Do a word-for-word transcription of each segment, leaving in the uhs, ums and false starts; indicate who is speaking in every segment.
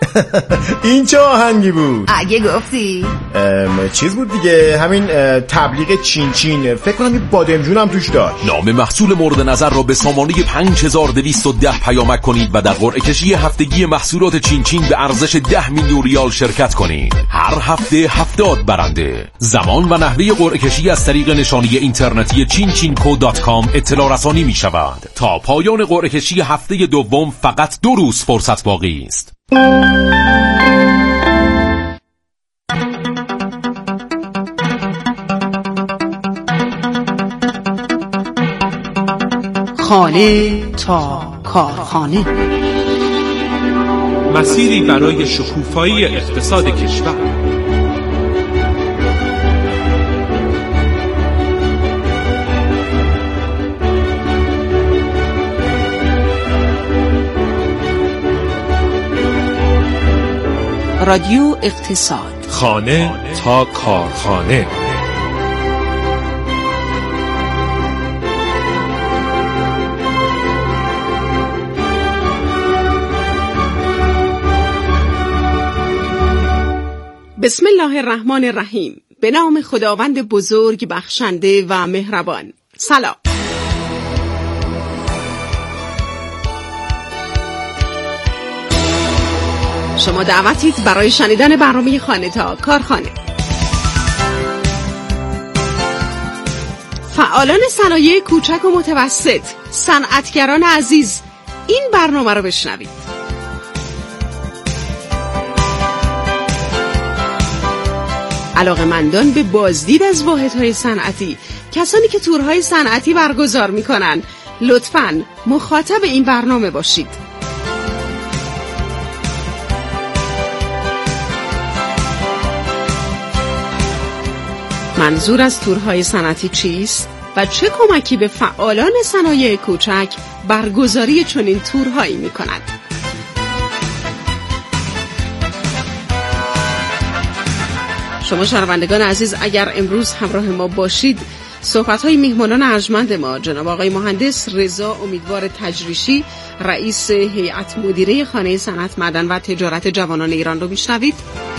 Speaker 1: این چه آهنگی بود؟
Speaker 2: اگه گفتی
Speaker 1: چیز بود دیگه، همین تبلیغ چین چین، فکر کنم این بادمجون هم توش داشت.
Speaker 3: نام محصول مورد نظر را به سامانه پنج هزار و دویست و ده پیامک کنید و در قرعه کشی هفتگی محصولات چین چین به ارزش ده میلیون ریال شرکت کنید. هر هفته هفتاد برنده. زمان و نحوه قرعه کشی از طریق نشانی اینترنتی چین چین کو دات کام اطلاع رسانی می شود. تا پایان قرعه کشی هفته دوم فقط دو روز فرصت باقی است.
Speaker 4: خانه تا کارخانه،
Speaker 5: مسیری برای شکوفایی اقتصاد کشور.
Speaker 4: رادیو اقتصاد،
Speaker 5: خانه تا کارخانه.
Speaker 4: بسم الله الرحمن الرحیم. به نام خداوند بزرگ بخشنده و مهربان. سلام. شما دعوتید برای شنیدن برنامه خانه تا کارخانه. فعالان صنایع کوچک و متوسط، صنعتگران عزیز، این برنامه رو بشنوید. علاقه‌مندان به بازدید از واحدهای صنعتی، کسانی که تورهای صنعتی برگزار می‌کنن، لطفاً مخاطب این برنامه باشید. منظور از تورهای صنعتی چیست و چه کمکی به فعالان صنایع کوچک برگزاری چنین تورهایی می‌کند؟ شما شنوندگان عزیز، اگر امروز همراه ما باشید، صحبت‌های میهمانان ارجمند ما، جناب آقای مهندس رضا امیدوار تجریشی، رئیس هیئت مدیره خانه صنعت، معدن و تجارت جوانان ایران رو میشنوید.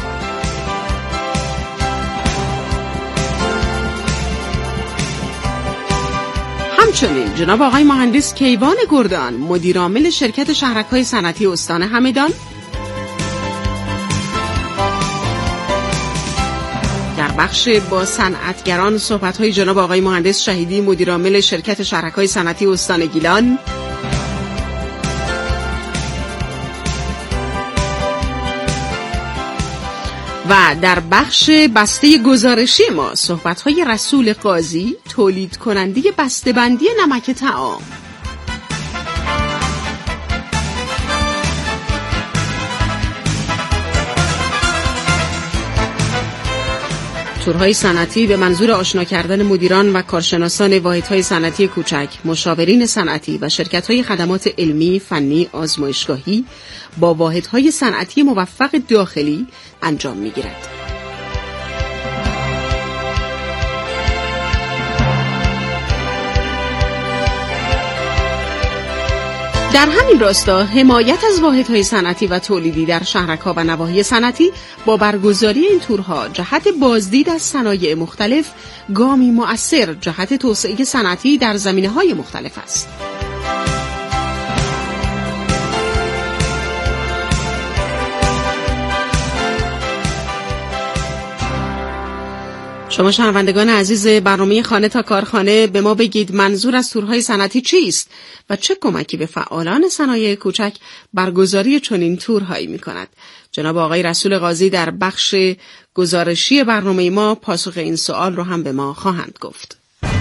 Speaker 4: همچنین جناب آقای مهندس کیوان گردان، مدیر عامل شرکت شهرک‌های صنعتی استان همدان. در بخش با صنعتگران، صحبت‌های جناب آقای مهندس شهیدی، مدیر عامل شرکت شهرک‌های صنعتی استان گیلان. و در بخش بسته گزارشی ما، صحبت‌های رسول قاضی، تولید کننده بسته‌بندی نمک طعام. تورهای صنعتی به منظور آشنا کردن مدیران و کارشناسان واحدهای صنعتی کوچک، مشاورین صنعتی و شرکت‌های خدمات علمی، فنی، آزمایشگاهی با واحدهای صنعتی موفق داخلی انجام می‌گیرد. در همین راستا، حمایت از واحدهای صنعتی و تولیدی در شهرک‌ها و نواحی صنعتی با برگزاری این تورها جهت بازدید از صنایع مختلف گامی مؤثر جهت توسعه صنعتی در زمینه‌های مختلف است. شما شنوندگان عزیز برنامه خانه تا کارخانه، به ما بگید منظور از تورهای صنعتی چیست و چه کمکی به فعالان صنایع کوچک برگزاری چنین تورهایی می‌کند؟ جناب آقای رسول قاضی در بخش گزارشی برنامه ما پاسخ این سوال رو هم به ما خواهند گفت.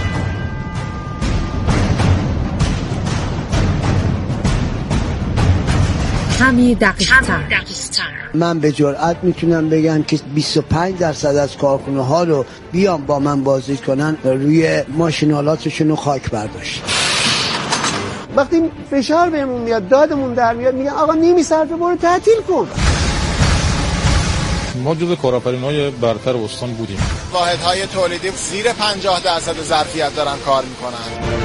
Speaker 2: کمی دقیق‌تر.
Speaker 6: من به جرئت میتونم بگم که بیست و پنج درصد از کارخونه ها رو بیان با من بازدید کنن، روی ماشینالاتشون رو خاک برداشت. وقتی فشار بهمون میاد، دادمون در میاد، میگن آقا نیمی صرفه، برو تعطیل کن.
Speaker 7: ما جزو کارآفرین‌های برتر استان بودیم.
Speaker 8: واحدهای تولیدی زیر پنجاه درصد ظرفیت دارن کار میکنن.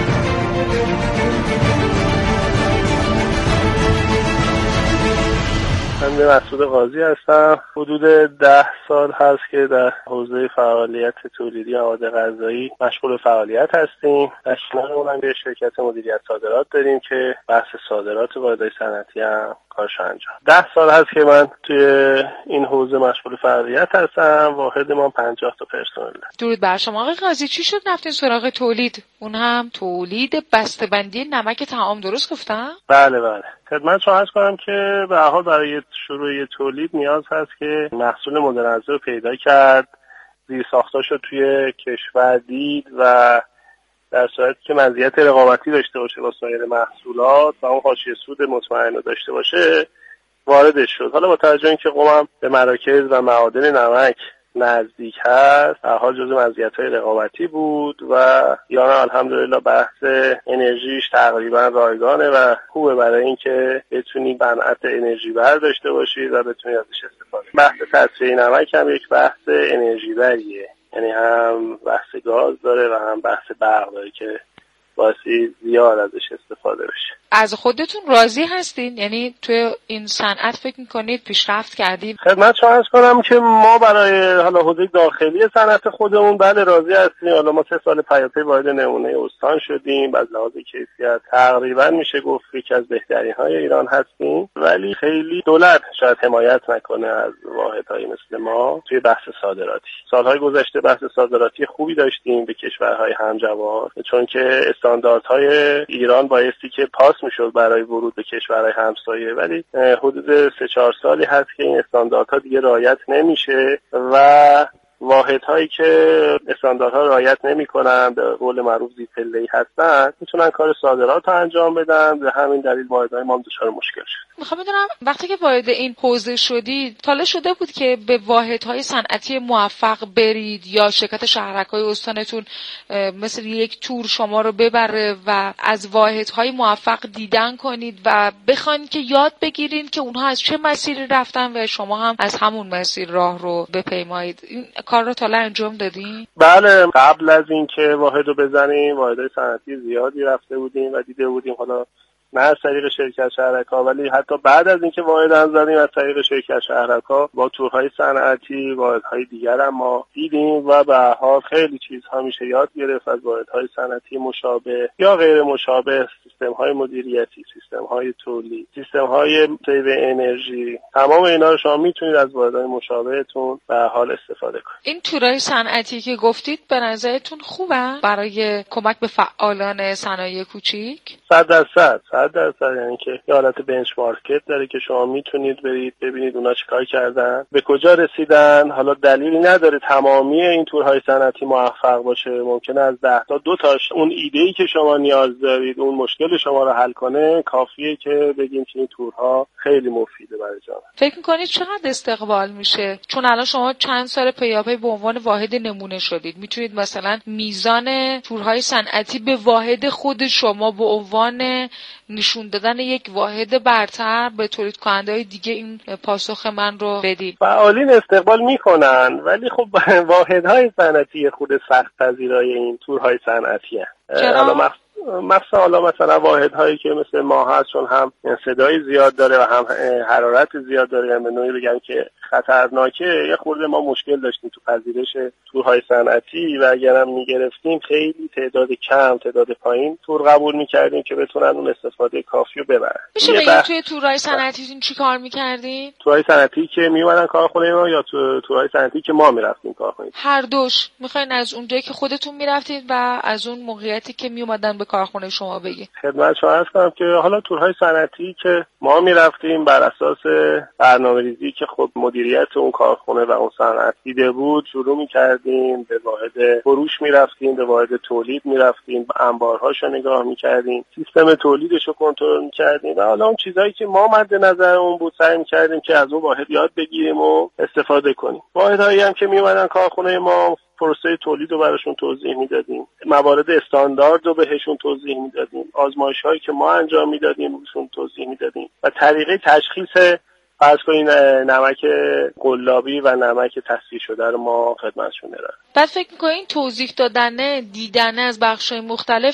Speaker 9: مسعود قاضی هستم. حدود ده سال هست که در حوزه فعالیت تولیدی مواد غذایی مشغول فعالیت هستیم. در کنار اونم یه شرکت مدیریت صادرات داریم که بحث صادرات واحدهای صنعتی هم کارش انجام. ده سال هست که من توی این حوزه مشغول فعالیت هستم. واحد ما پنجاه تا پرسنل.
Speaker 10: درود بر شما آقای قاضی. چی شد رفتین سراغ تولید؟ اون هم تولید بسته‌بندی نمک طعام، درست گفتم؟
Speaker 9: بله بله. خدمتتون عرض کنم که به هر حال برای شروع تولید نیاز هست که محصول متنوع رو پیدا کرد، زیرساختاشو توی کشور دید و در صورتی که مزیت رقابتی داشته باشه با سایر محصولات و اون حاشیه سود مطمئن رو داشته باشه واردش شد. حالا با توجه اینکه قمم به مراکز و معادن نمک نزدیک هست، در حال جزو مزیت‌های رقابتی بود و یا الحمدلله بحث انرژیش تقریبا رایگانه و خوبه برای اینکه بتونی صنعت انرژی بر داشته باشید و بتونی ازش استفاده کنید. بحث تصفیه نمک هم یک بحث انرژی بریه، یعنی هم بحث گاز داره و هم بحث برق داره که باعثی زیاد ازش استفاده بشه.
Speaker 10: از خودتون راضی هستین؟ یعنی توی این صنعت فکر می‌کنید پیشرفت کردید؟
Speaker 9: خدمت شما عرض کنم که ما برای حالا حوزه داخلی صنعت خودمون بله راضی هستیم. حالا ما سه سال پیاپی وارد نمونه استان شدیم، از لحاظ کیفیت تقریبا میشه گفت یکی از بهترین‌های ایران هستیم، ولی خیلی دولت شاید حمایت نکنه از واحدهای مثل ما توی بحث صادراتی. سالهای گذشته بحث صادراتی خوبی داشتیم به کشورهای همجوار، چون که استانداردهای ایران بایستی که پاس میشد برای ورود به کشورهای همسایه، ولی حدود سه چهار سالی هست که این استانداردها دیگه رعایت نمیشه و واحدهایی که استانداردها رعایت نمیکنن به قول معروف زیرپله‌ای هستن میتونن کار صادرات رو انجام بدن. به همین دلیل واحدهای ما هم دچار مشکل شد.
Speaker 10: میخوام بدونم وقتی که وارد این حوزه شدید تا شده بود که به واحدهای صنعتی موفق برید یا شرکت شهرک‌های استانتون مثل یک تور شما رو ببره و از واحدهای موفق دیدن کنید و بخواین که یاد بگیرین که اونها از چه مسیری رفتن و شما هم از همون مسیر راه رو بپیمایید؟ این کار رو تا الان انجام دادین؟
Speaker 9: بله، قبل از اینکه واحد رو بزنیم واحدهای صنعتی زیادی رفته بودیم و دیده بودیم، حالا نه از طریق شرکت شهرک‌ها ولی حتی بعد از اینکه واحد انزدیم از طریق شرکت شهرک‌ها با تورهای صنعتی واحدهای دیگر هم ما دیدیم و به هر حال خیلی چیزها میشه یاد گرفت از واحدهای صنعتی مشابه یا غیر مشابه، سیستم‌های مدیریتی، سیستم‌های تولید، سیستم‌های سیو انرژی، تمام اینا رو شما میتونید از واحدهای مشابهتون به هر حال استفاده کنید.
Speaker 10: این تورهای صنعتی که گفتید به نظرتون خوبه برای کمک به فعالان صنایع کوچیک؟
Speaker 9: صد درصد صد درصد یعنی که یه حالت بنچمارکت داره که شما میتونید برید ببینید اونا چیکار کردن، به کجا رسیدن. حالا دلیلی نداره تمامی این تورهای صنعتی موفق باشه، ممکنه از ده تا دو تاش اون ایده‌ای که شما نیاز دارید، اون مشکل شما رو حل کنه. کافیه که بگیم که این تورها خیلی مفیده برای جامعه.
Speaker 10: فکر می‌کنید چقدر استقبال میشه؟ چون الان شما چند سال پیاپی به عنوان واحد نمونه شدید، میتونید مثلا میزان تورهای صنعتی به واحد خود شما به عنوان نشون دادن یک واحد برتر به تولید کننده‌های دیگه این پاسخ من رو بدید؟
Speaker 9: فعالین استقبال میکنن ولی خب واحدهای صنعتی خود سخت پذیرای این تورهای صنعتی هستند. مثلا حالا مثلا واحدهایی که مثل ما هست، چون هم صدای زیاد داره و هم حرارت زیاد داره، یعنی به نوعی بگم که خطرناکه. یه خورده ما مشکل داشتیم تو پذیرش تورهای صنعتی و اگرم میگرفتیم خیلی تعداد کم، تعداد پایین تور قبول میکردیم که بتونن اون استفاده کافی رو ببرن.
Speaker 10: میشه بگید بح... توی تورهای صنعتیتون چی کار میکردین؟
Speaker 9: تورهای صنعتی که میومدن کارخونه ما یا تو تورهای صنعتی که ما میرفتیم کارخونه؟
Speaker 10: هر دوش. میخواین از اونجایی که خودتون میرفتید و از اون موقعیتی که میومدن به کارخونه شما بگید؟
Speaker 9: خدمت شما عرض کنم که حالا تورهای صنعتی که ما میرفتیم بر اساس برنامه‌ریزی که خب مدیریت اون کارخونه و اون صنعت دیده بود، شروع می‌کردیم به واحد فروش می‌رفتیم، به واحد تولید می‌رفتیم، انبارهاشو نگاه می‌کردیم، سیستم تولیدش رو کنترل می‌کردیم و حالا اون چیزایی که ما مد نظرمون بود سعی می‌کردیم که از اون واحد یاد بگیریم و استفاده کنیم. واحدهایی هم که میومدن کارخونه ما پروسه تولید رو براشون توضیح میدادیم، موارد استاندارد رو بهشون توضیح میدادیم، آزمایش‌هایی که ما انجام میدادیم بهشون توضیح میدادیم و طریقه تشخیص فرض کنین نمک قلابی و نمک تصفیه شده رو ما خدمتشون ارائه.
Speaker 10: بعد فکر می‌کنین توضیح دادن، دیدن از بخش‌های مختلف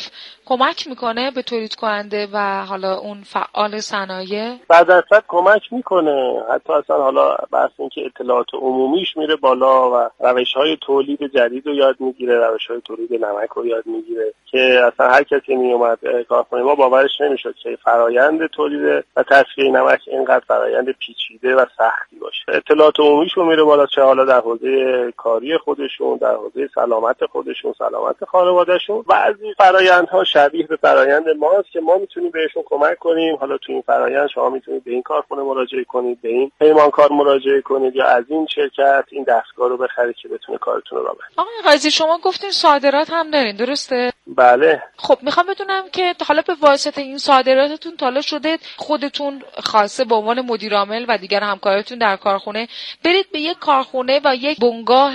Speaker 10: کمک میکنه به تولید کننده و حالا اون فعال صنایع؟
Speaker 9: صد درصد کمک میکنه. حتی اصلا حالا بحث این که اطلاعات عمومیش میره بالا و روش‌های تولید جدید رو یاد میگیره، روش‌های تولید نمک رو یاد میگیره که اصلا هر کسی میومد کارخونه ما باورش نمیشد که فرایند تولید و تصفیه نمک اینقدر فرایند پیچیده و سختی باشه. اطلاعات عمومیش رو میره بالا، چه حالا در حوزه کاری خودشون، در حوزه سلامت خودشون، سلامت خانوادهشون. بعضی فرایندها شبیه به فرایند ماست که ما میتونیم بهشون کمک کنیم. حالا تو این فرایند شما میتونید به این کارخونه مراجعه کنید، به این پیمانکار مراجعه کنید یا از این شرکت این دستگاه رو بخرید که بتونه کارتون رو راه بندازه.
Speaker 10: آقای قاضی شما گفتین صادرات هم دارین، درسته؟
Speaker 9: بله.
Speaker 10: خب میخوام بدونم که حالا به واسطه این صادراتتون تا شده خودتون خاصه به عنوان مدیر عامل و دیگر همکاراتون در کارخونه برید به یک کارخونه و یک بنگاه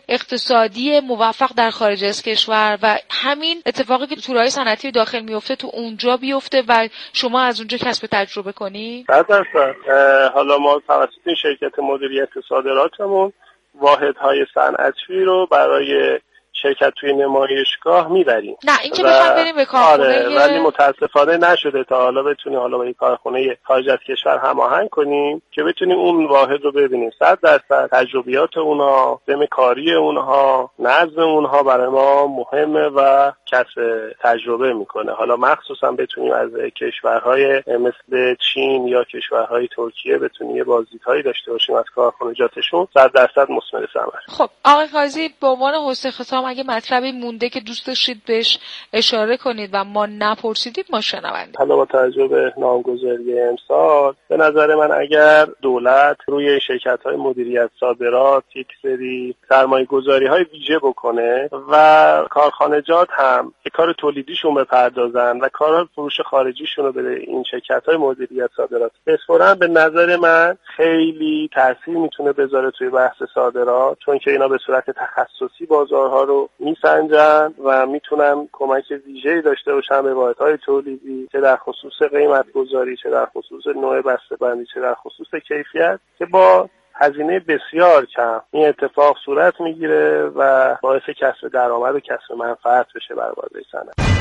Speaker 10: اقتصادی موفق در خارج از کشور و همین اتفاقی که تورهای صنعتی داخل میفته تو اونجا بیفته و شما از اونجا کسب تجربه کنی؟
Speaker 9: صد درصد. حالا ما توسط شرکت مدیریت صادراتمون واحدهای صنعتی رو برای شرکت توی نمایشگاه میبریم.
Speaker 10: نه این که بخوام بریم به کارخونه.
Speaker 9: آره ولی متاسفانه نشده تا حالا بتونیم حالا با یک کارخونه خارج از کشور هماهنگ کنیم که بتونیم اون واحد رو ببینیم. صد درصد تجربیات اونها، سیستم کاری اونها، نظم اونها برای ما مهمه و کسب تجربه میکنه. حالا مخصوصا بتونیم از کشورهای مثل چین یا کشورهای ترکیه بتونیم یه بازدیدهایی داشته باشیم از کارخانجاتشون، صد درصد مثمر ثمر.
Speaker 10: خب آقای قاضی به عنوان حسن ختام اگه مطلبی مونده که دوست داشتید بهش اشاره کنید و ما نپرسیدیم ما شنونده.
Speaker 9: حالا با توجه به نامگذاری امسال به نظر من اگر دولت روی شرکت‌های مدیریت صادرات یک سری سرمایه‌گذاری‌های ویژه بکنه و کارخانجات هم به کار تولیدیشون بپردازن و کار فروش خارجیشون رو به این شرکت‌های مدیریت صادرات بسپارن، به نظر من خیلی تاثیر میتونه بذاره توی بحث صادرات، چون که اینا به صورت تخصصی بازارها رو میسنجن و میتونن کمک ویژه‌ای داشته باشن به واحدهای تولیدی، چه در خصوص قیمت گذاری، چه در خصوص نوع بسته‌بندی، چه در خصوص کیفیت، که با هزینه بسیار کم این اتفاق صورت میگیره و باعث کسب درآمد و کسب منفعت بشه برای بازار صنعت.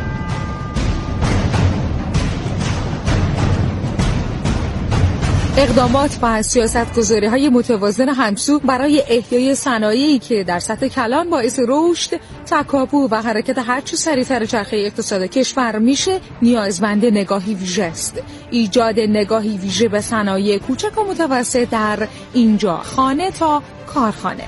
Speaker 2: اقدامات و سیاست‌گذاری‌های متوازن همسو برای احیای صنایعی که در سطح کلان باعث رشد، تکاپو و حرکت هرچه سریع‌تر چرخه اقتصاد کشور میشه، نیازمند نگاهی ویژه است. ایجاد نگاهی ویژه به صنایع کوچک و متوسط در اینجا، خانه تا کارخانه.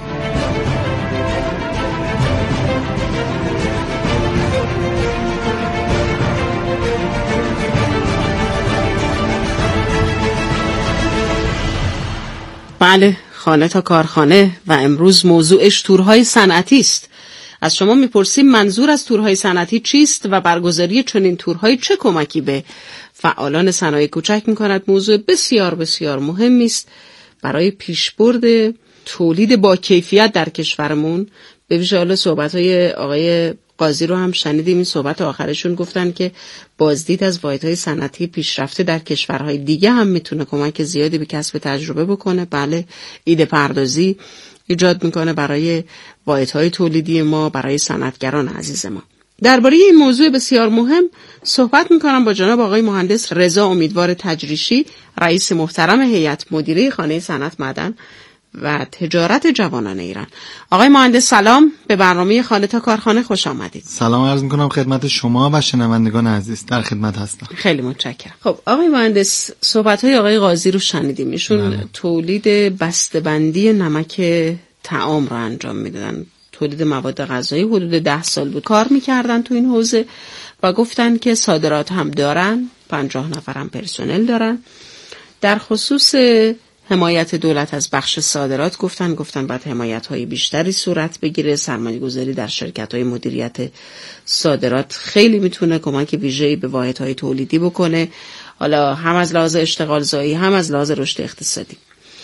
Speaker 4: بله، خانه تا کارخانه و امروز موضوعش تورهای صنعتی است. از شما میپرسیم منظور از تورهای صنعتی چیست و برگزاری چنین تورهای چه کمکی به فعالان صنایع کوچک میکند؟ موضوع بسیار بسیار مهمی است برای پیشبرد تولید با کیفیت در کشورمون. به ویژه حالا صحبت‌های آقای قاضی رو هم شنیدیم. این صحبت آخرشون گفتن که بازدید از واحدهای صنعتی پیشرفته در کشورهای دیگه هم میتونه کمک زیادی به کسب تجربه بکنه. بله، ایده پردازی ایجاد میکنه برای واحدهای تولیدی ما، برای صنعتگران عزیز ما. درباره این موضوع بسیار مهم صحبت میکنم با جناب آقای مهندس رضا امیدوار تجریشی، رئیس محترم هیئت مدیره خانه صنعت معدن و تجارت جوانان ایران. آقای مهندس سلام، به برنامه خانه تا کارخانه خوش آمدید.
Speaker 11: سلام عرض میکنم خدمت شما و شنوندگان عزیز، در خدمت هستم.
Speaker 4: خیلی متشکرم. خب آقای مهندس، صحبت‌های آقای قاضی رو شنیدیم. ایشون بله. تولید بسته‌بندی نمک طعام رو انجام میدادن، تولید مواد غذایی. حدود ده سال بود کار میکردن تو این حوزه و گفتن که صادرات هم دارن، پنجاه نفر هم پرسنل دارن. در خصوص حمایت دولت از بخش صادرات گفتن گفتن باید حمایت‌های بیشتری صورت بگیره. سرمایه‌گذاری در شرکت‌های مدیریت صادرات خیلی میتونه کمک ویژه‌ای به واحدهای تولیدی بکنه، حالا هم از لحاظ اشتغال زایی هم از لحاظ رشد اقتصادی.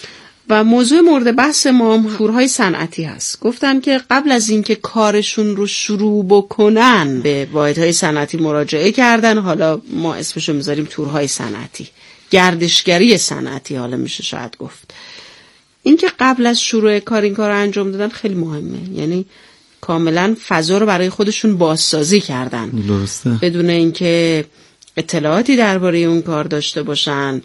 Speaker 4: و موضوع مورد بحث ما تورهای صنعتی هست. گفتن که قبل از اینکه کارشون رو شروع بکنن به واحدهای صنعتی مراجعه کردن، حالا ما اسمشو میذاریم تورهای صنعتی، گردشگری صنعتی حالا میشه شاید گفت. این که قبل از شروع کار این کار رو انجام دادن خیلی مهمه. یعنی کاملا فضا رو برای خودشون بازسازی کردن.
Speaker 11: درسته.
Speaker 4: بدون اینکه اطلاعاتی درباره اون کار داشته باشن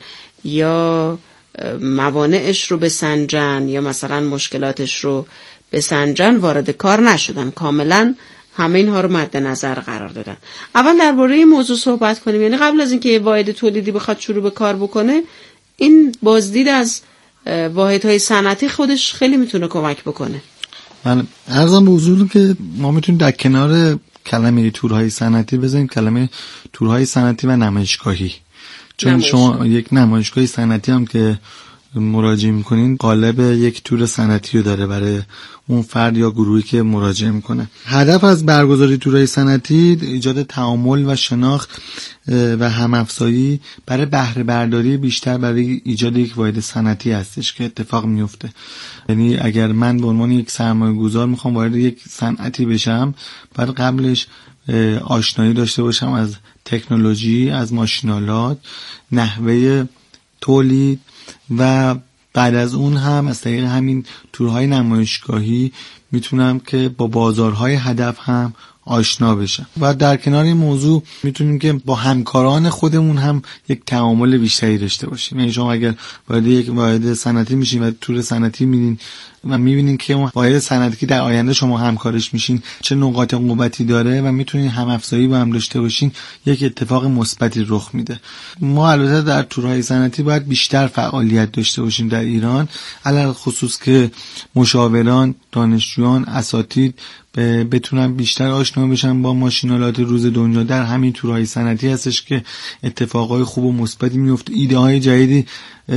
Speaker 4: یا موانعش رو بسنجن یا مثلا مشکلاتش رو بسنجن وارد کار نشدن، کاملا همه اینها رو مد نظر قرار دادن. اول درباره این موضوع صحبت کنیم، یعنی قبل از اینکه یه واحد تولیدی بخواد شروع به کار بکنه، این بازدید از واحدهای صنعتی خودش خیلی میتونه کمک بکنه.
Speaker 11: من عرضم به حضور که ما میتونیم در کنار کلمه تورهای صنعتی بذاریم کلمه تورهای صنعتی و نمایشگاهی، چون نمایشگاه. شما یک نمایشگاه صنعتی هم که مراجعه میکنین قالب یک تور صنعتی رو داره برای اون فرد یا گروهی که مراجعه میکنه. هدف از برگزاری تورهای صنعتی ایجاد تعامل و شناخت و هم‌افزایی برای بهره برداری بیشتر برای ایجاد یک واحد صنعتی هستش که اتفاق میفته. یعنی اگر من به عنوان یک سرمایه‌گذار میخوام وارد یک صنعتی بشم، بعد قبلش آشنایی داشته باشم از تکنولوژی، از ماشین‌آلات، نحوه تولید و بعد از اون هم از طریق همین تورهای نمایشگاهی میتونم که با بازارهای هدف هم آشنا بشم. و در کنار این موضوع میتونیم که با همکاران خودمون هم یک تعامل بیشتری داشته باشیم. یعنی شما اگر وارد یک واحد صنعتی میشین و تور صنعتی میبینین و میبینین که اون واحد صنعتی که در آینده شما همکارش میشین چه نقاط قوتی داره و میتونین هم افزایی با هم داشته باشین، یک اتفاق مثبتی رخ میده. ما البته در تورهای صنعتی باید بیشتر فعالیت داشته باشیم در ایران، علل خصوص که مشاوران، دانشجویان، اساتید بتونن بیشتر آشنا بشن با ماشین‌آلات روز دنیا. در همین تورهای صنعتی هستش که اتفاقای خوب و مثبتی میفته، ایده های جدیدی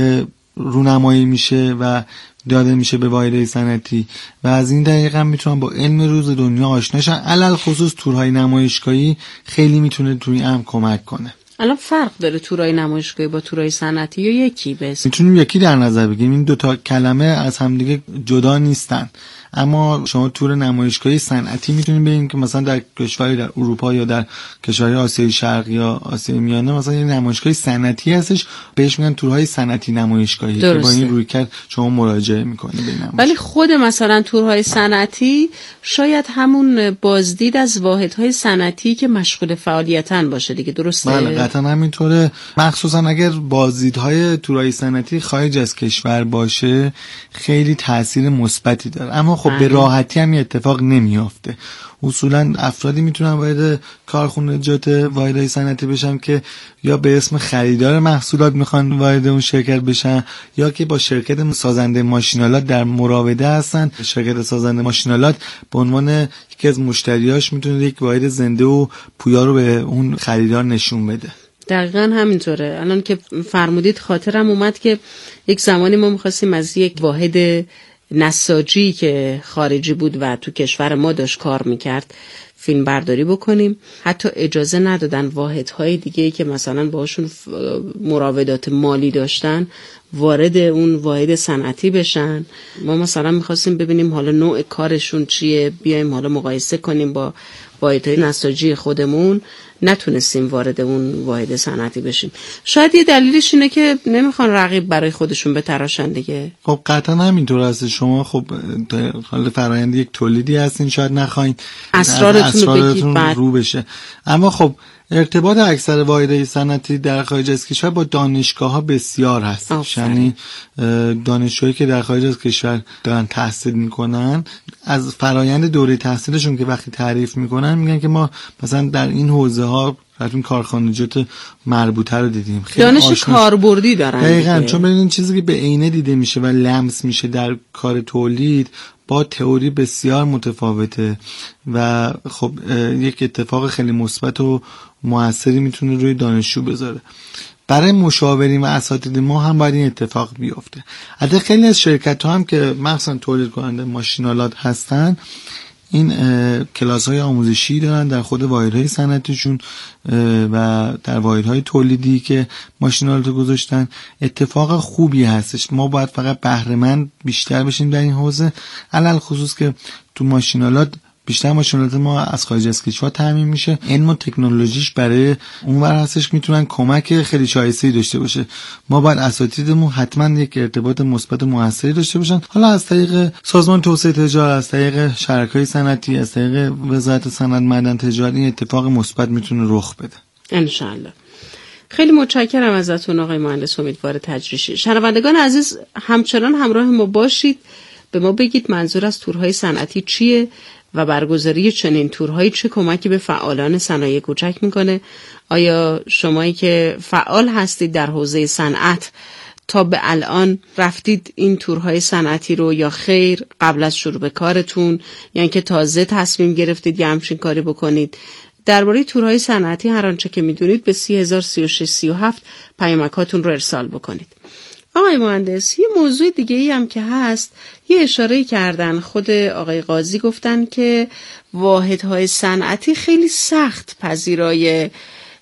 Speaker 11: رونمایی میشه و داده میشه به واحدهای صنعتی و از این طریق هم میتونن با علم روز دنیا آشنا شن. علل خصوص تورهای نمایشگاهی خیلی میتونه توی هم کمک کنه.
Speaker 4: الان فرق داره تورهای نمایشگاهی با تورهای صنعتی یا یکی بس؟
Speaker 11: میتونیم یکی در نظر بگیریم. این دو تا کلمه از همدیگه جدا نیستن، اما شما تور نمایشگاهی صنعتی میتونید ببینید که مثلا در کشوری در اروپا یا در کشورهای آسیای شرقی یا آسیای میانه مثلا یه نمایشگاه صنعتی هستش، بهش میگن تورهای صنعتی نمایشگاهی که با این رویکرد شما مراجعه میکنید به نمایشگاه.
Speaker 4: ولی خود مثلا تورهای صنعتی شاید همون بازدید از واحدهای صنعتی که مشغول فعالیتن باشه دیگه، درسته؟
Speaker 11: بله قطعا همینطوره. مخصوصا اگر بازدیدهای تورهای صنعتی خارج از کشور باشه خیلی تاثیر مثبتی داره، اما خب به راحتی هم اتفاق نمیافته. اصولا افرادی میتونن وارد کارخونجات واحدهای صنعتی بشن که یا به اسم خریدار محصولات میخوان وارد اون شرکت بشن یا که با شرکت سازنده ماشین‌آلات در مراوده هستن. شرکت سازنده ماشین‌آلات به عنوان یکی از مشتریاش میتونه یک واحد زنده و پویا رو به اون خریدار نشون بده.
Speaker 4: دقیقاً همینطوره. الان که فرمودید خاطرم اومد که یک زمانی ما می‌خواستیم از یک واحد نساجی که خارجی بود و تو کشور ما داشت کار میکرد فیلم برداری بکنیم، حتی اجازه ندادن واحدهای دیگه که مثلا باشون مراودات مالی داشتن وارد اون واحد صنعتی بشن. ما مثلا میخواستیم ببینیم حالا نوع کارشون چیه، بیایم حالا مقایسه کنیم با واحدهای نساجی خودمون، نتونستیم وارد اون واحد صنعتی بشیم. شاید یه دلیلش اینه که نمیخوان رقیب برای خودشون بتراشن دیگه.
Speaker 11: خب قطعا همینطور هست. شما خب حال فرآیند یک تولیدی هستین، شاید نخواین
Speaker 4: اسرارتون رو بگید بعد
Speaker 11: رو بشه. اما خب ارتباط اکثر واحدهای صنعتی در خارج از کشور با دانشگاه‌ها بسیار هست. یعنی دانشجویی که در خارج از کشور دارن تحصیل میکنن، از فرآیند دوره تحصیلشون که وقتی تعریف میکنن میگن که ما مثلا در این حوزه ها رفتیم کارخانجات مربوطه رو دیدیم.
Speaker 4: دانش کاربردی دارن.
Speaker 11: دقیقاً، چون ببینید چیزی که به عینه دیده میشه و لمس میشه در کار تولید با تئوری بسیار متفاوته و خب یک اتفاق خیلی مثبت و موثری میتونه روی دانشجو بذاره. برای مشاورین و اساتید ما هم باید این اتفاق بیفته. البته خیلی از شرکت‌ها هم که مخصوصا تولید کننده ماشین‌آلات هستن این کلاس‌های آموزشی دارن در خود واحدهای صنعتیشون و در واحدهای تولیدی که ماشین‌آلات رو گذاشتن. اتفاق خوبی هستش. ما باید فقط بهره‌مند بیشتر بشیم در این حوزه، علل خصوص که تو ماشین‌آلات بیشتر ماشینالات ما از خارج از کشور تامین میشه. علم و تکنولوژیش برای اونور هستش میتونن کمک خیلی شایسته‌ای داشته باشه. ما باید اساتیدمون حتما یک ارتباط مثبت و موثری داشته باشن، حالا از طریق سازمان توسعه تجارت، از طریق شرکای صنعتی، از طریق وزارت صنعت معدن تجارت، این اتفاق مثبت میتونه رخ بده
Speaker 4: ان شاء الله. خیلی متشکرم ازتون آقای مهندس امیدوار تجریشی. شنوندگان عزیز همچنان همراه ما باشید، به ما بگید منظور از تورهای صنعتی چیه و برگزاری چنین تورهایی چه کمکی به فعالان صنایع کوچک میکنه. آیا شمایی که فعال هستید در حوزه صنعت تا به الان رفتید این تورهای صنعتی رو یا خیر قبل از شروع به کارتون، یا اینکه تازه تصمیم گرفتید یه همچین کاری بکنید؟ درباره تورهای صنعتی هر آنچه که میدونید به سی هزار سی و شش سی و هفت پیامکاتون رو ارسال بکنید. آقای مهندس، یه موضوع دیگه ای هم که هست، یه اشاره کردن خود آقای قاضی، گفتن که واحدهای صنعتی خیلی سخت پذیرای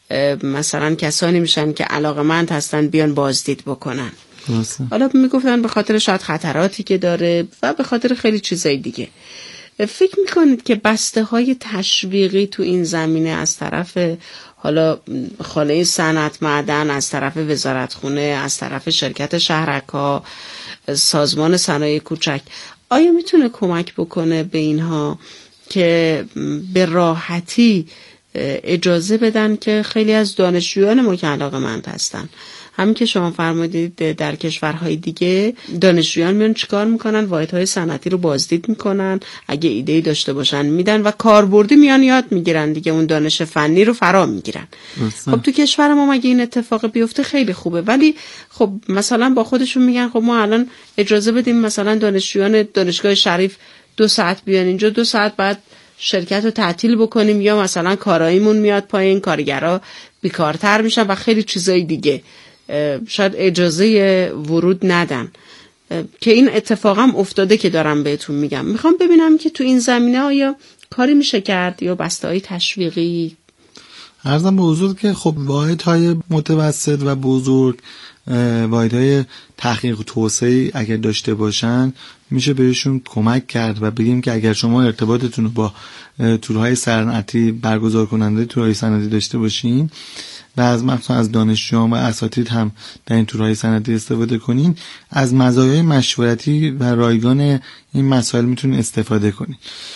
Speaker 4: مثلا کسانی میشن که علاقمند هستن بیان بازدید بکنن.
Speaker 11: درسته.
Speaker 4: حالا میگفتن به خاطر شاید خطراتی که داره و به خاطر خیلی چیزای دیگه. فکر میکنید که بسته های تشویقی تو این زمینه از طرف حالا خانه صنعت معدن، از طرف وزارتخونه، از طرف شرکت شهرک‌ها، سازمان صنایع کوچک، آیا میتونه کمک بکنه به اینها که به راحتی اجازه بدن که خیلی از دانشجویان ما که علاقه‌مند هستن، همین که شما فرمودید در کشورهای دیگه دانشجویان میان چیکار میکنن؟ واحدهای صنعتی رو بازدید میکنن، اگه ایده‌ای داشته باشن میدن و کاربردی میان یاد میگیرن دیگه، اون دانش فنی رو فرا میگیرن. خب تو کشور ما مگه این اتفاق بیفته خیلی خوبه، ولی خب مثلا با خودشون میگن خب ما الان اجازه بدیم مثلا دانشجویان دانشگاه شریف دو ساعت بیان اینجا، دو ساعت بعد شرکت رو تعطیل بکنیم، یا مثلا کاراییمون میاد پایین، کارگرها بیکارتر میشن و خیلی چیزای دیگه، شاید اجازه ورود ندن، که این اتفاق هم افتاده که دارم بهتون میگم. میخوام ببینم که تو این زمینه آیا کاری میشه کرد یا بسته‌های تشویقی؟
Speaker 11: عرضم به حضور که خب واحدهای متوسط و بزرگ، واحدهای تحقیق و توسعه اگر داشته باشن میشه بهشون کمک کرد و بگیم که اگر شما ارتباطتون رو با تورهای صنعتی برگزار کننده تورهای صنعتی داشته باشین و از مثلا از دانشجویان و اساتید هم در این تورهای صنعتی استفاده کنین، از مزایای مشورتی و رایگان این مسائل میتونین استفاده کنین.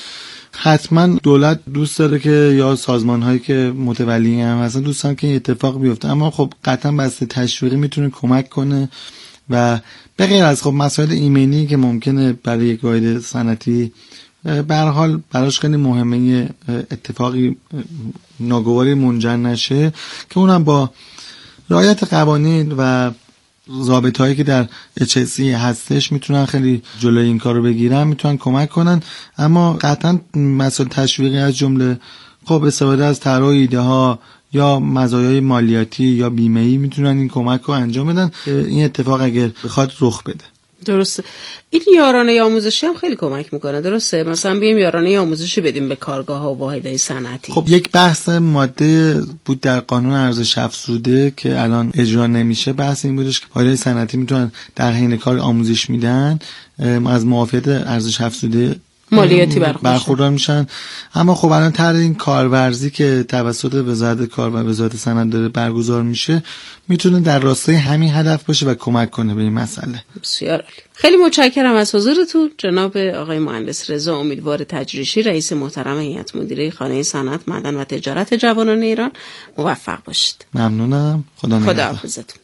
Speaker 11: حتما دولت دوست داره که یا سازمان هایی که متولی هم هستن دوست دارن که این اتفاق بیفته، اما خب قطعا بسته تشویقی میتونه کمک کنه و به غیر از خب مسائل ایمنی که ممکنه برای یک واحد صنعتی به هر حال براش خیلی مهمه اتفاقی ناگواری منجر نشه، که اونم با رعایت قوانین و ضابطه‌هایی که در اچ اس ای هستش میتونن خیلی جلوی این کارو بگیرن، میتونن کمک کنن. اما قطعا مسائل تشویقی از جمله خب استفاده از طرح و ایده ها یا مزایای مالیاتی یا بیمه‌ای میتونن این کمک رو انجام بدن این اتفاق اگر بخواد رخ بده.
Speaker 4: درسته. این یارانه آموزشی هم خیلی کمک میکنه، درسته؟ مثلا بیایم یارانه آموزشی بدیم به کارگاه‌ها و واحدهای صنعتی.
Speaker 11: خب یک بحث ماده بود در قانون ارزش افزوده که الان اجرا نمیشه، بحث این بودش که واحدهای صنعتی میتونن در حین کار آموزش میدن از معافیت ارزش افزوده
Speaker 4: مالیاتی
Speaker 11: برخوردار میشن. اما خب الان طرح این کارورزی که توسط وزارت کار و وزارت صنعت داره برگزار میشه میتونه در راستای همین هدف باشه و کمک کنه به این مسئله.
Speaker 4: بسیار عالی. خیلی متشکرم از حضورتون جناب آقای مهندس رضا امیدوار تجریشی، رئیس محترم هیئت مدیره خانه صنعت معدن و تجارت جوانان ایران. موفق باشید.
Speaker 11: ممنونم. خدا نگهدار.
Speaker 4: خدا حافظتون.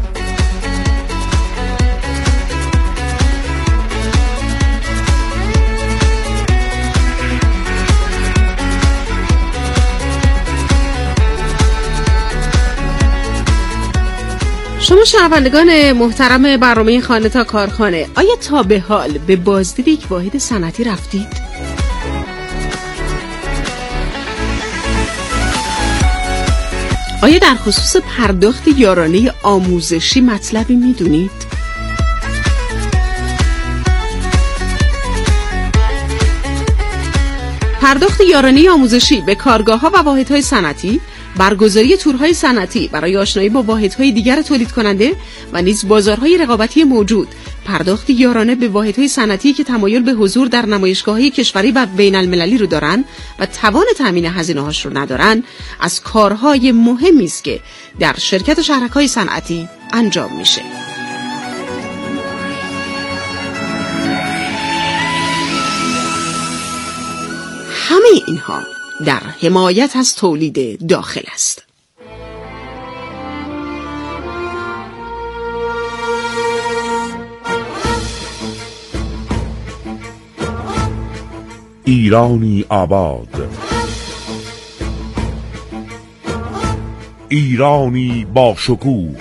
Speaker 4: شما شنوندگان محترم برنامه خانه تا کارخانه، آیا تا به حال به بازدید یک واحد صنعتی رفتید؟ آیا در خصوص پرداخت یارانه آموزشی مطلبی میدونید؟ پرداخت یارانه آموزشی به کارگاه‌ها و واحدهای صنعتی برگزاری تورهای صنعتی برای آشنایی با واحدهای دیگر تولید کننده و نیز بازارهای رقابتی موجود، پرداخت یارانه به واحدهای صنعتی که تمایل به حضور در نمایشگاه‌های کشوری و بین المللی رو دارن و توان تامین هزینه‌هاش رو ندارن، از کارهای مهمی است که در شرکت شهرک‌های صنعتی انجام میشه. همه اینها در حمایت از تولید داخل است.
Speaker 12: ایرانی آباد، ایرانی با شکوه،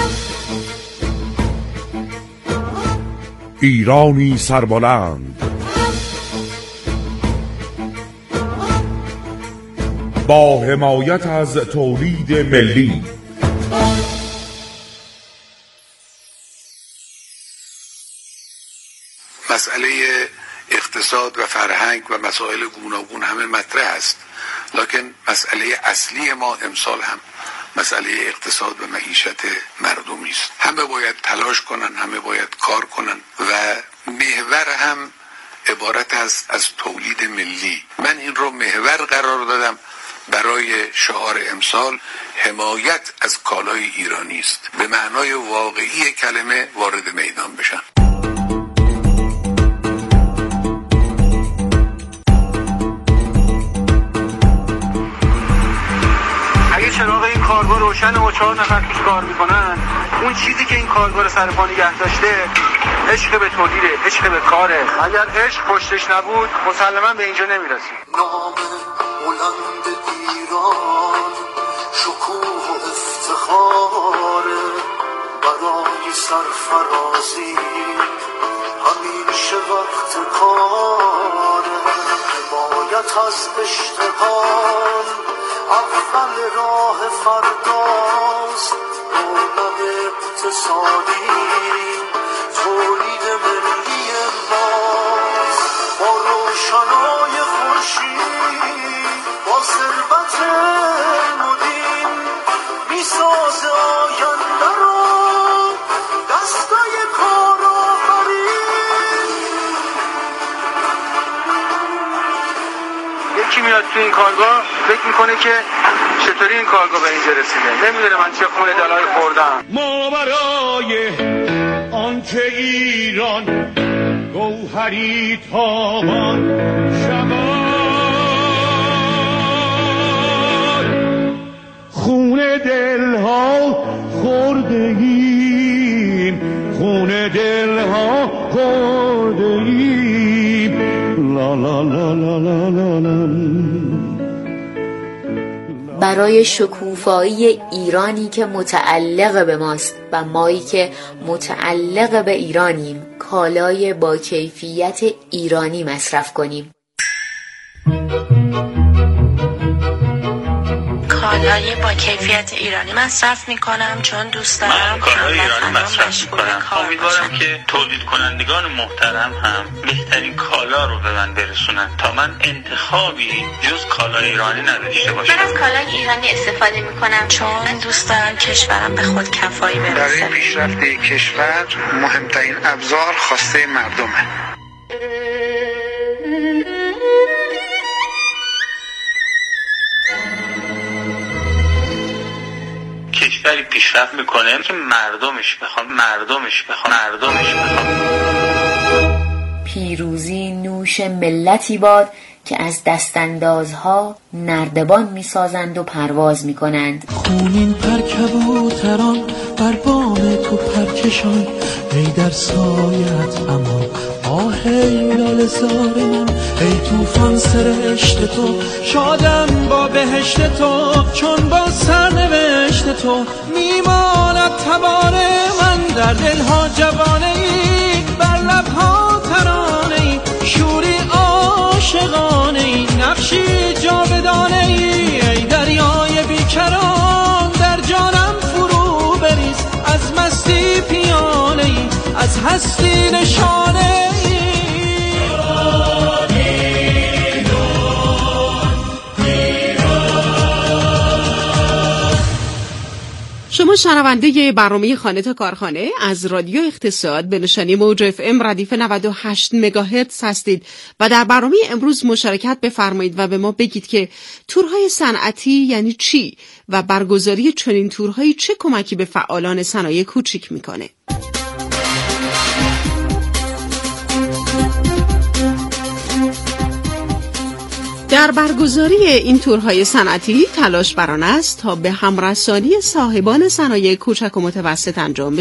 Speaker 12: ایرانی سربلند، با حمایت از تولید ملی.
Speaker 13: مسئله اقتصاد و فرهنگ و مسائل گوناگون همه مطرح است، لکن مسئله اصلی ما امسال هم مسئله اقتصاد و معیشت مردمی است. همه باید تلاش کنن، همه باید کار کنن و محور هم عبارت است از تولید ملی. من این رو محور قرار دادم برای شعار امسال. حمایت از کالای ایرانی است، به معنای واقعی کلمه وارد میدان بشن.
Speaker 14: چراغ این کارگاه روشن و چهار نفر توش کار میکنن، اون چیزی که این کارگاه رو سر پا نگه داشته عشق به تولیده، عشق به کاره. اگر عشق پشتش نبود مسلما به اینجا نمیرسیم.
Speaker 15: نام بلند ایران شکوه و افتخار، برای سرفرازی همیشه وقت کار، حمایت از اشتغال اول راه فرداست، دولت اقتصادی تولید ملی ماست، با روشنای خورشید با ثروت مدین میسازه آینده رو دستای کارآفرین.
Speaker 14: یکی میاد تو این کارگاه فکر میکنه که چطوری این کارگاه به اینجا رسیده، نمیدونه من چه خون دلای خوردم.
Speaker 16: ما برای آنکه ایران گوهری تابان شود، خون دلها خورده ایم، خون دلها خورده ایم، لا لا لا لا لا لا لا.
Speaker 17: برای شکوفایی ایرانی که متعلق به ماست و مایی که متعلق به ایرانیم، کالای با کیفیت ایرانی مصرف کنیم.
Speaker 18: کالای با کیفیت ایرانی مصرف میکنم چون دوست دارم
Speaker 19: کالای ایرانی مصرف میکنم. امیدوارم که تولید کنندگان محترم هم بهترین کالا رو به من برسونن تا من انتخابی جز کالای ایرانی نداشته باشم.
Speaker 18: من از کالای ایرانی استفاده میکنم چون دوست دارم کشورم به خود کفایی برسه.
Speaker 13: برای پیشرفت کشور مهمترین ابزار خواسته مردمه.
Speaker 19: کشوری پیشرفت میکنه که مردمش بخوان، مردمش بخوان، مردمش بخوان.
Speaker 17: پیروزی نوش ملتی باد که از دستاندازها نردبان میسازند و پرواز میکنند.
Speaker 20: خونین پر کبوتران بر بام تو پرکشان، ای در سایت امان آه ای لال زار من، ای توفان سرشت تو شادم با بهشت تو، چون با سرنوشت تو میماند تباره من، در دلها جوانه ای بر لبها ترانه ای، شوری عاشقانه ای نقشی جاودانه ای، ای دریای بیکران در جانم فرو بریز، از مستی پیانه ای از هستی نشانه ای.
Speaker 4: شما شنونده برنامه خانه تا کارخانه از رادیو اقتصاد به نشانی موج اف ام ردیف نود و هشت مگاهرتز هستید و در برنامه امروز مشارکت بفرمایید و به ما بگید که تورهای صنعتی یعنی چی و برگزاری چنین تورهایی چه کمکی به فعالان صنایع کوچیک میکنه. در برگزاری این تورهای صنعتی تلاش بر آن است تا به همرسانی صاحبان صنایع کوچک و متوسط انجام